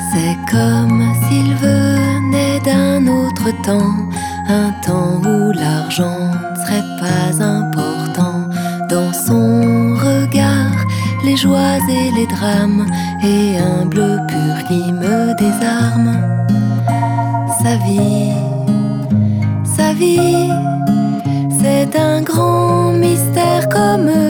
C'est comme s'il venait d'un autre temps, un temps où l'argent ne serait pas important. Dans son regard, les joies et les drames, et un bleu pur qui me désarme. Sa vie, c'est un grand mystère comme